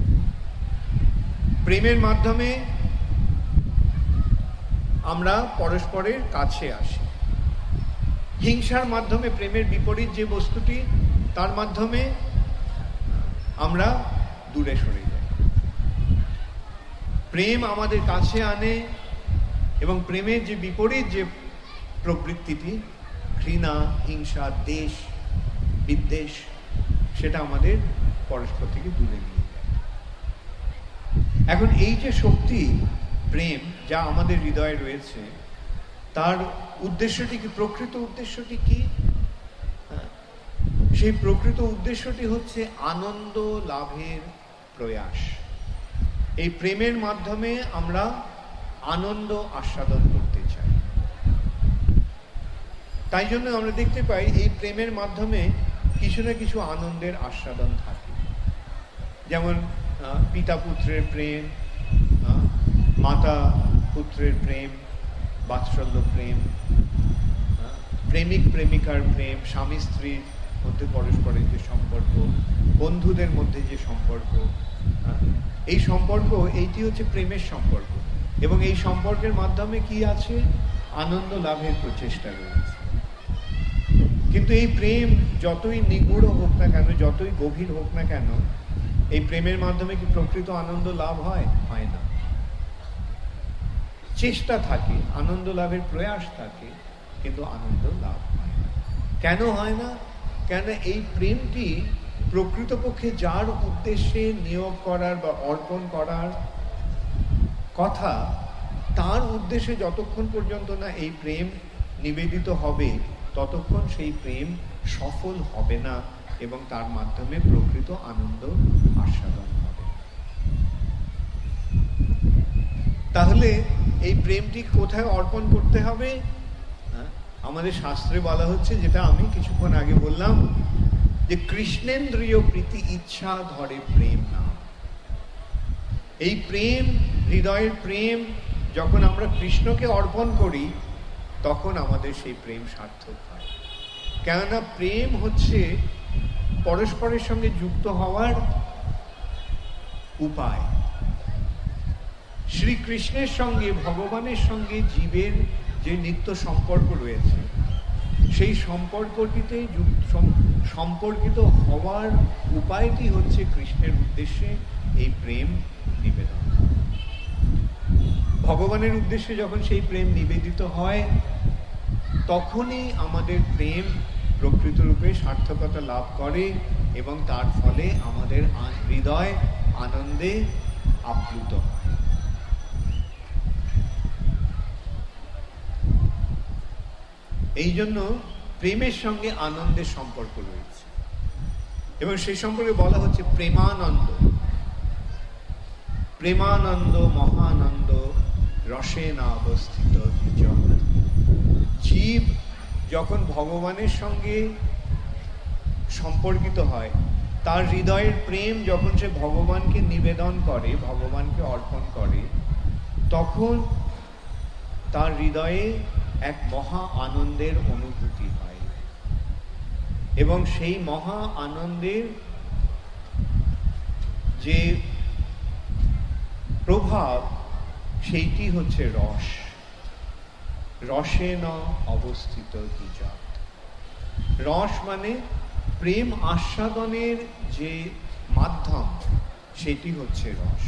Speaker 1: প্রেমের মাধ্যমে আমরা পরস্পরের কাছে আসি। হিংসার মাধ্যমে, প্রেমের বিপরীত যে বস্তুটি, তার মাধ্যমে আমরা দূরে সরে যাই। প্রেম আমাদের কাছে আনে, এবং প্রেমের যে বিপরীত যে প্রবৃত্তিটি, ঘৃণা, হিংসা, দেশ, বিদ্বেষ, সেটা আমাদের পরস্পর থেকে দূরে নিয়ে যায়। এখন এই যে শক্তি প্রেম যা আমাদের হৃদয়ে রয়েছে, তার উদ্দেশ্যটি কি? প্রকৃত উদ্দেশ্যটি কি? সেই প্রকৃত উদ্দেশ্যটি হচ্ছে আনন্দ লাভের প্রয়াস। এই প্রেমের মাধ্যমে আমরা আনন্দ আস্বাদন করতে চাই। তাই জন্য আমরা দেখতে পাই এই প্রেমের মাধ্যমে কিছু না কিছু আনন্দের আস্বাদন থাকে। যেমন পিতা পুত্রের প্রেম, মাতা পুত্রের প্রেম, বাৎসল্য প্রেম, প্রেমিক প্রেমিকার প্রেম, স্বামী স্ত্রীর মধ্যে পরস্পরের যে সম্পর্ক, বন্ধুদের মধ্যে যে সম্পর্ক, এই সম্পর্ক, এইটি হচ্ছে প্রেমের সম্পর্ক। এবং এই সম্পর্কের মাধ্যমে কি আছে? আনন্দ লাভের প্রচেষ্টা রয়েছে। কিন্তু এই প্রেম যতই নিগূঢ় হোক না কেন, যতই গভীর হোক না কেন, এই প্রেমের মাধ্যমে কি প্রকৃত আনন্দ লাভ হয়? হয় না। চেষ্টা থাকে, আনন্দ লাভের প্রয়াস থাকে, কিন্তু আনন্দ লাভ হয় না। কেন হয় না? কেন এই প্রেমটি প্রকৃতপক্ষে যার উদ্দেশ্যে নিয়োগ করার বা অর্পণ করার কথা, তার উদ্দেশ্যে যতক্ষণ পর্যন্ত না এই প্রেম নিবেদিত হবে, ততক্ষণ সেই প্রেম সফল হবে না, এবং তার মাধ্যমে প্রকৃত আনন্দ আস্বাদন হবে। তাহলে এই প্রেমটি কোথায় অর্পণ করতে হবে? আমাদের শাস্ত্রে বলা হচ্ছে, যেটা আমি কিছুক্ষণ আগে বললাম, যে কৃষ্ণেন্দ্রিয় প্রীতি ইচ্ছা ধরে প্রেম নাম। এই প্রেম, হৃদয়ের প্রেম যখন আমরা কৃষ্ণকে অর্পণ করি, তখন আমাদের সেই প্রেম সার্থক হয়। কেননা প্রেম হচ্ছে পরস্পরের সঙ্গে যুক্ত হওয়ার উপায়। শ্রীকৃষ্ণের সঙ্গে, ভগবানের সঙ্গে জীবের যে নিত্য সম্পর্ক রয়েছে, সেই সম্পর্কটিতে সম্পর্কিত হওয়ার উপায়টি হচ্ছে কৃষ্ণের উদ্দেশ্যে এই প্রেম নিবেদন। ভগবানের উদ্দেশ্যে যখন সেই প্রেম নিবেদিত হয়, তখনই আমাদের প্রেম প্রকৃত রূপে সার্থকতা লাভ করে, এবং তার ফলে আমাদের হৃদয় আনন্দে আপ্লুত হয়। এই জন্য প্রেমের সঙ্গে আনন্দের সম্পর্ক রয়েছে, এবং সেই সম্পর্কে বলা হচ্ছে প্রেমানন্দ। প্রেমানন্দ মহানন্দ রসে না অবস্থিত জগৎ। জীব যখন ভগবানের সঙ্গে সম্পর্কিত হয়, তার হৃদয়ের প্রেম যখন সে ভগবানকে নিবেদন করে, ভগবানকে অর্পণ করে, তখন তার হৃদয়ে এক মহা আনন্দের অনুভূতি হয়, এবং সেই মহা আনন্দের যে প্রভাব, সেইটি হচ্ছে রস। রসে ন অবস্থিত দ্বিজৎ। রস মানে প্রেম আস্বাদনের যে মাধ্যম, সেটি হচ্ছে রস।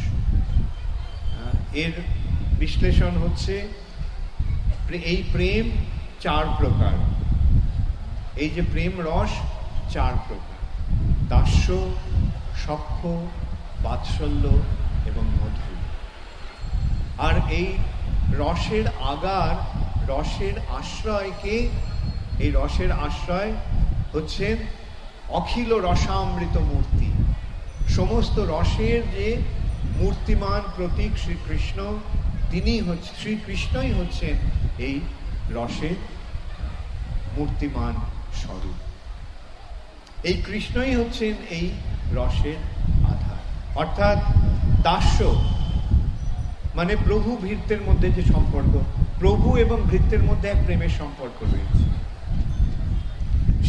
Speaker 1: এর বিশ্লেষণ হচ্ছে, এই প্রেম চার প্রকার। এই যে প্রেম রস, চার প্রকার: দাস্য, সখ্য, বাৎসল্য এবং মধু। আর এই রসের আগার, রসের আশ্রয়কে, এই রসের আশ্রয় হচ্ছেন অখিল রসামৃত মূর্তি। সমস্ত রসের যে মূর্তিমান প্রতীক শ্রীকৃষ্ণ, তিনি হচ্ছে, শ্রীকৃষ্ণই হচ্ছেন এই রসের মূর্তিমান স্বরূপ। এই কৃষ্ণই হচ্ছেন এই রসের আধার। অর্থাৎ দাস্য মানে প্রভু ভৃত্যের মধ্যে যে সম্পর্ক, প্রভু এবং ভৃত্যের মধ্যে এক প্রেমের সম্পর্ক রয়েছে।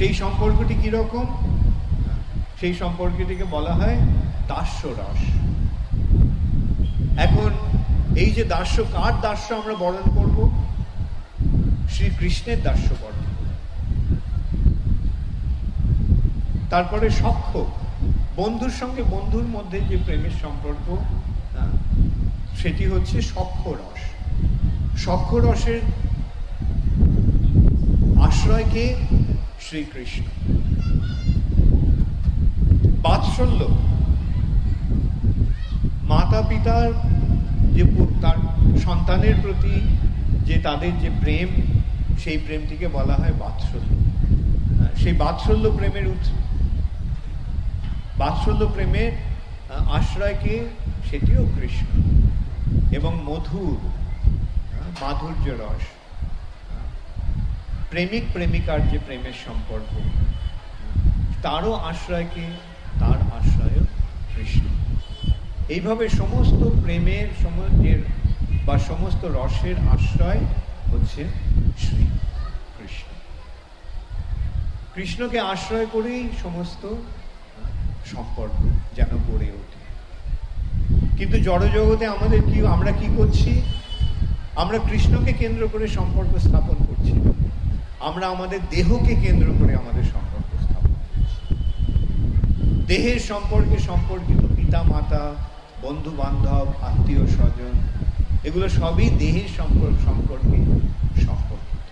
Speaker 1: সেই সম্পর্কটি কিরকম? সেই সম্পর্কটিকে বলা হয় দাস্য রস। এখন এই যে দাস্য, কার দাস্য আমরা বরণ করব? শ্রীকৃষ্ণের দাস্য বরণ। তারপরে সখ্য, বন্ধুর সঙ্গে বন্ধুর মধ্যে যে প্রেমের সম্পর্ক, সেটি হচ্ছে সখ্য রস। সখ্য রসের আশ্রয় কে? শ্রীকৃষ্ণ। বাৎসল্য, মাতা পিতার যে তার সন্তানের প্রতি যে তাদের যে প্রেম, সেই প্রেমটিকে বলা হয় বাৎসল্য। সেই বাৎসল্য প্রেমের উৎস, বাৎসল্য প্রেমের আশ্রয়কে, সেটিও কৃষ্ণ। এবং মধুর, মাধুর্য রস, প্রেমিক প্রেমিকার যে প্রেমের সম্পর্ক, তারও আশ্রয়কে, তার আশ্রয় কৃষ্ণ। এইভাবে সমস্ত প্রেমের সমুদ্রের বা সমস্ত রসের আশ্রয় হচ্ছে শ্রী কৃষ্ণ। কৃষ্ণকে আশ্রয় করেই সমস্ত সম্পর্ক যেন গড়ে ওঠে। কিন্তু জড়জগতে আমাদের কি, আমরা কি করছি? আমরা কৃষ্ণকে কেন্দ্র করে সম্পর্ক স্থাপন করছি, আমরা আমাদের দেহকে কেন্দ্র করে আমাদের সম্পর্ক স্থাপন করছি। দেহের সম্পর্কে সম্পর্কিত পিতা মাতা, বন্ধু বান্ধব, আত্মীয় স্বজন, এগুলো সবই দেহের সম্পর্ক সম্পর্কে সম্পর্কিত।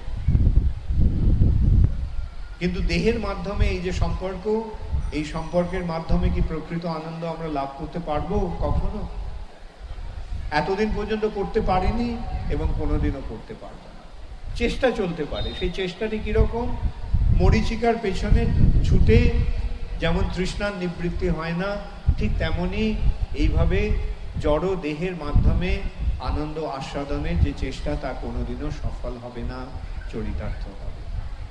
Speaker 1: কিন্তু দেহের মাধ্যমে এই যে সম্পর্ক, এই সম্পর্কের মাধ্যমে কি প্রকৃত আনন্দ আমরা লাভ করতে পারবো? কখনো এতদিন পর্যন্ত করতে পারিনি এবং কোনোদিনও করতে পারবো না। চেষ্টা চলতে পারে। সেই চেষ্টাটি কিরকম? মরীচিকার পেছনে ছুটে যেমন তৃষ্ণার নিবৃত্তি হয় না, ঠিক তেমনি এইভাবে জড় দেহের মাধ্যমে আনন্দ আস্বাদনের যে চেষ্টা, তা কোনোদিনও সফল হবে না, চরিতার্থ হবে।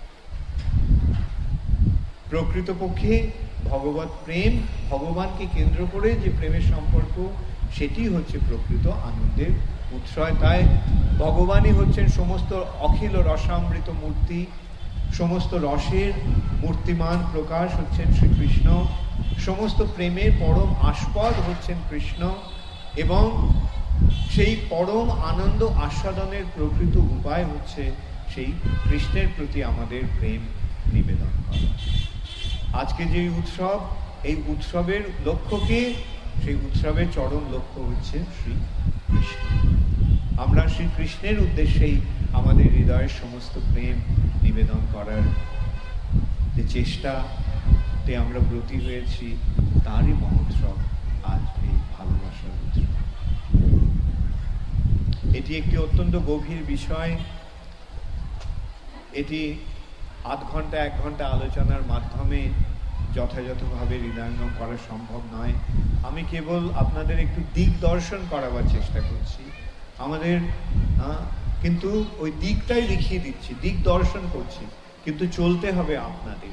Speaker 1: প্রকৃতপক্ষে ভগবৎ প্রেম, ভগবানকে কেন্দ্র করে যে প্রেমের সম্পর্ক, সেটি হচ্ছে প্রকৃত আনন্দের উৎসয়। তাই ভগবানই হচ্ছেন সমস্ত অখিল রসামৃত মূর্তি, সমস্ত রসের মূর্তিমান প্রকাশ হচ্ছেন শ্রীকৃষ্ণ, সমস্ত প্রেমের পরম আস্পদ হচ্ছেন কৃষ্ণ, এবং সেই পরম আনন্দ আস্বাদনের প্রকৃত উপায় হচ্ছে সেই কৃষ্ণের প্রতি আমাদের প্রেম নিবেদন করা। আজকে যে উৎসব, এই উৎসবের লক্ষ্যকে, সেই উৎসবের চরম লক্ষ্য হচ্ছে শ্রী কৃষ্ণ। আমরা শ্রীকৃষ্ণের উদ্দেশ্যেই আমাদের হৃদয়ের সমস্ত প্রেম নিবেদন করার যে চেষ্টাতে আমরা ব্রতী হয়েছি, তারই মহোৎসব আজ এই ভালোবাসার উৎসব। এটি একটি অত্যন্ত গভীর বিষয়। এটি আধ ঘন্টা এক ঘন্টা আলোচনার মাধ্যমে যথাযথভাবে হৃদয়ঙ্গম করা সম্ভব নয়। আমি কেবল আপনাদের একটু দিক দর্শন করাবার চেষ্টা করছি। আমাদের কিন্তু ওই দিকটাই দেখিয়ে দিচ্ছি, দিক দর্শন করছি, কিন্তু চলতে হবে আপনাদের।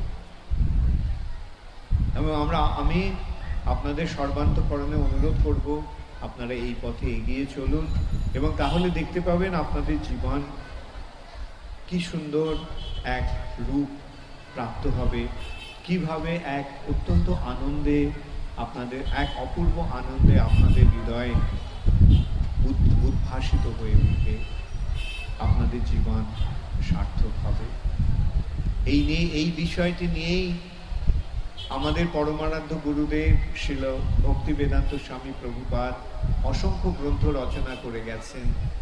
Speaker 1: এবং আমরা আমি আপনাদের সর্বান্তঃকরণে অনুরোধ করব, আপনারা এই পথে এগিয়ে চলুন, এবং তাহলে দেখতে পাবেন আপনাদের জীবন কি সুন্দর এক রূপ প্রাপ্ত হবে, কিভাবে এক অত্যন্ত আনন্দে, আপনাদের এক অপূর্ব আনন্দে আপনাদের হৃদয় উদ্ভাসিত হয়ে উঠবে, আপনাদের জীবন সার্থক হবে। এই নিয়ে, এই বিষয়টি নিয়েই আমাদের পরমারাধ্য গুরুদেব শ্রীল ভক্তি বেদান্ত স্বামী প্রভুপাদ অসংখ্য গ্রন্থ রচনা করে গেছেন।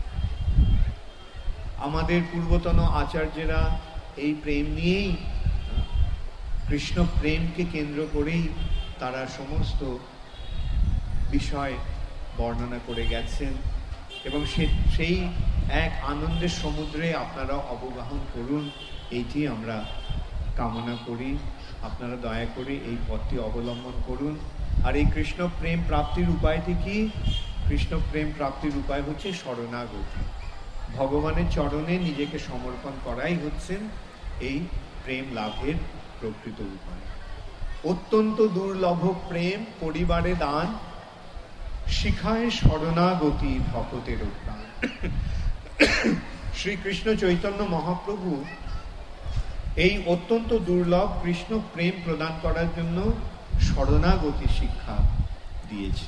Speaker 1: আমাদের পূর্বতন আচার্যেরা এই প্রেম নিয়েই, কৃষ্ণ প্রেমকে কেন্দ্র করেই তারা সমস্ত বিষয় বর্ণনা করে গেছেন, এবং সেই এক আনন্দের সমুদ্রে আপনারা অবগাহন করুন, এইটি আমরা কামনা করি। আপনারা দয়া করে এই পথটি অবলম্বন করুন। আর এই কৃষ্ণ প্রেম প্রাপ্তির উপায়টি কি? কৃষ্ণ প্রেম প্রাপ্তির উপায় হচ্ছে শরণাগতি। ভগবানের চরণে নিজেকে সমর্পণ করাই হচ্ছেন এই প্রেম লাভের প্রকৃত উপায়। অত্যন্ত দুর্লভ প্রেম পরিবারে দান, শিখায় শরণাগতি ভকতের প্রাণ। শ্রীকৃষ্ণ চৈতন্য মহাপ্রভু এই অত্যন্ত দুর্লভ কৃষ্ণ প্রেম প্রদান করার জন্য শরণাগতি শিক্ষা দিয়েছে।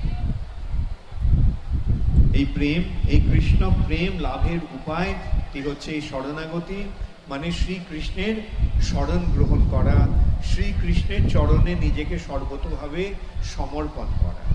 Speaker 1: এই প্রেম, এই কৃষ্ণ প্রেম লাভের উপায় কি হচ্ছে এই শরণাগতি, মানে শ্রীকৃষ্ণের শরণ গ্রহণ করা, শ্রীকৃষ্ণের চরণে নিজেকে সর্বতভাবে সমর্পণ করা।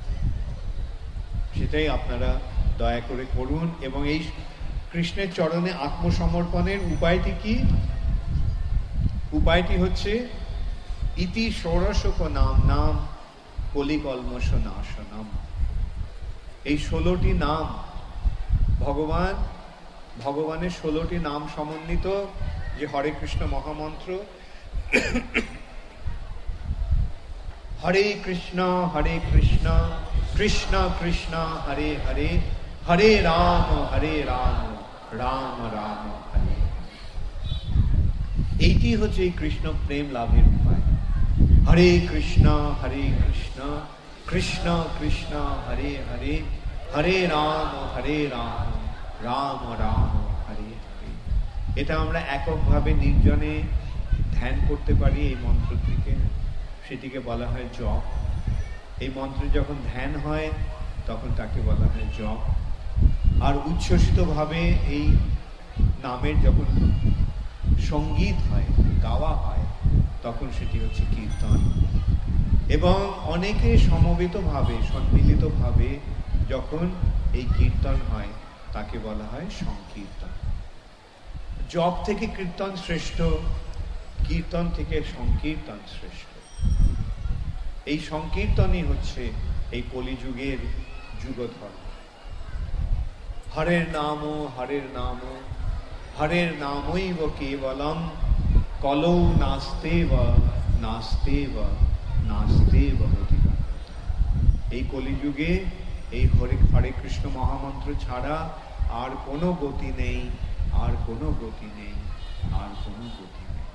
Speaker 1: সেটাই আপনারা দয়া করে করুন। এবং এই কৃষ্ণের চরণে আত্মসমর্পণের উপায়টি কি? উপায়টি হচ্ছে ইতি ষোড়শক নাম নাম কলিকল্মষ নাশনম। এই ষোলোটি নাম ভগবান, ভগবানের ষোলোটি নাম সমন্বিত যে হরে কৃষ্ণ মহামন্ত্র, হরে কৃষ্ণ হরে কৃষ্ণ কৃষ্ণ কৃষ্ণ হরে হরে হরে রাম হরে রাম রাম রাম হরে। এইটি হচ্ছে এই কৃষ্ণ প্রেম লাভের উপায়। হরে কৃষ্ণ হরে কৃষ্ণ কৃষ্ণ কৃষ্ণ হরে হরে হরে রাম হরে রাম রাম রাম হরে হরে। এটা আমরা এককভাবে নির্জনে ধ্যান করতে পারি এই মন্ত্রটিকে, সেটিকে বলা হয় জপ। এই মন্ত্র যখন ধ্যান হয় তখন তাকে বলা হয় জপ। আর উচ্ছ্বসিত ভাবে এই নামের যখন সঙ্গীত হয়, গাওয়া হয়, তখন সেটি হচ্ছে কীর্তন। এবং অনেকে সমবেত ভাবে, সম্মিলিত ভাবে যখন এই কীর্তন হয় তাকে বলা হয় সংকীর্তন। জপ থেকে কীর্তন শ্রেষ্ঠ, কীর্তন থেকে সংকীর্তন শ্রেষ্ঠ। এই সংকীর্তনই হচ্ছে এই কলিযুগের যুগধর্ম। হরের নাম হরের নাম হরের নামৈব কেবলম কলৌ নাস্তেব নাস্তেব নাস্তেব অধিকার। এই কলিযুগে এই হরে হরে কৃষ্ণ মহামন্ত্র ছাড়া আর কোনো গতি নেই, আর কোনো গতি নেই, আর কোনো গতি নেই।